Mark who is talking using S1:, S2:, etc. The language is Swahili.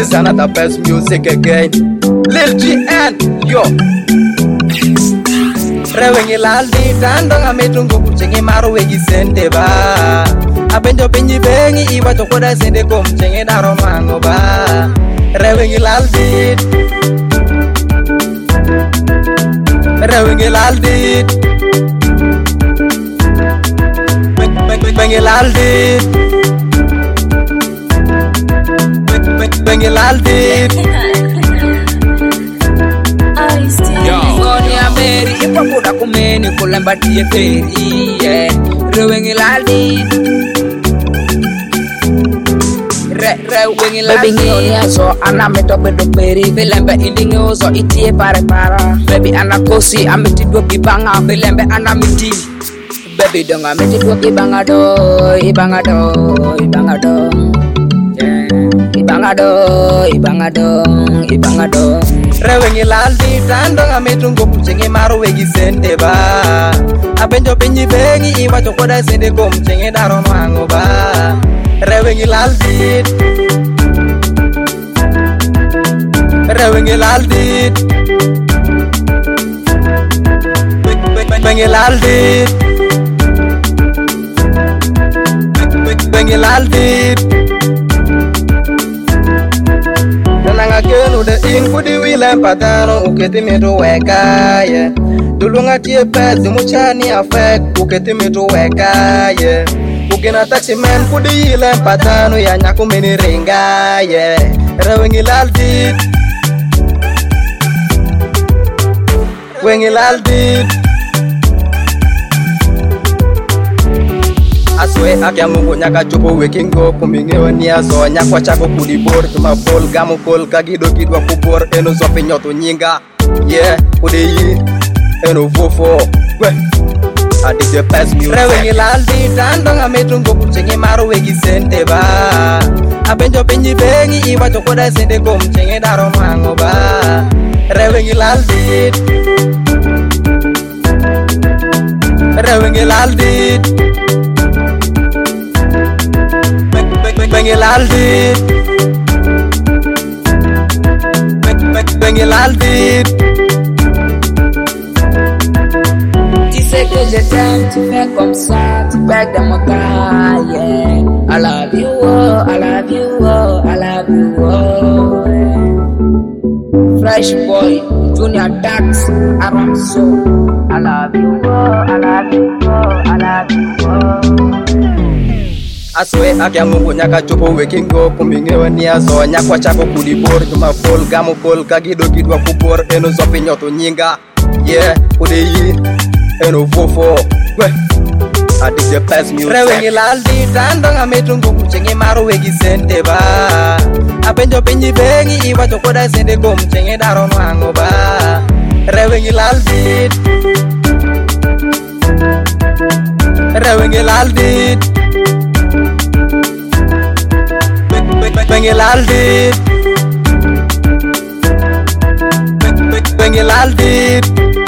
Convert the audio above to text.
S1: is another best music again. Lil GN, yo. Rewengi laldi tando ngametungu kuchengi maru wegi sente ba. Abenjo penyi bengi iwa tokoda sende kumchengi daro mango ba. Rewengi laldi. Rewengi laldi. Bengi laldi. Bengi laldi. Ngoni ameri ipa kuda kumeni kulamba diye peri Rewengi laldi Rewengi laldi Baby ngoni aso anameto bedo peri Filembe indingi uzo itie pare para Baby anakosi ameti dua kibanga Filembe anamiti Baby dong ameti dua kibanga do Ibanga do Ibanga do Ibanga do Ibanga do Ibanga do Rewengi laldi tando ngametungu kuchengi maru wegi sente ba. Abenjo penyi bengi iwa chokoda sende kumchengi daro mango ba. Rewengi laldi. Rewengi laldi. Bengi laldi. Bengi laldi. Nanga kenu de in kudi wile patano uketi mitu weka ye Dulunga tie pezi muchani afek uketi mitu weka ye Ukina taxi man kudi wile patano ya nyaku mini ringa ye Rewengi laldi Wengi laldi Aswe akya mungu nyaka chupo wekingo kumingewa niazo nyakwa chako kudibor Tuma bol gamu kol kagido kidwa kubor eno zope nyoto nyinga Yeah, kudeyi eno vofo Kwe, adije pes music Rewengi laldi tando ngametungo kuchengi maru wegi sente ba Abenjo penyi bengi iwa chokoda sende kumchengi daro mango ba Rewengi laldi Rewengi laldi Bengi laldi Bengi laldi Tu sais que je t'aime, tu fais comme ça, tu perds de mon temps, yeah. I love you, oh, I love you, oh, I love you, oh, yeah. Fresh boy, Junior Dax, Aram so I love you, oh, I love you, oh, I love you, oh. Aswe akya mungu nyaka chupo wekingo kumingewa niazo nyakwa chako kudibor Tuma bol gamu kol kagido kidwa kubor eno zope nyoto nyinga Yeah, kudeyi eno vofo Kwe, adije pes music Rewengi laldi tando ngametungu kuchengi maru wegi sente ba Abenjo penyi bengi iwa chokoda sende kumchengi daro mango ba Rewengi laldi Rewengi laldi Bengi laldi Bengi laldi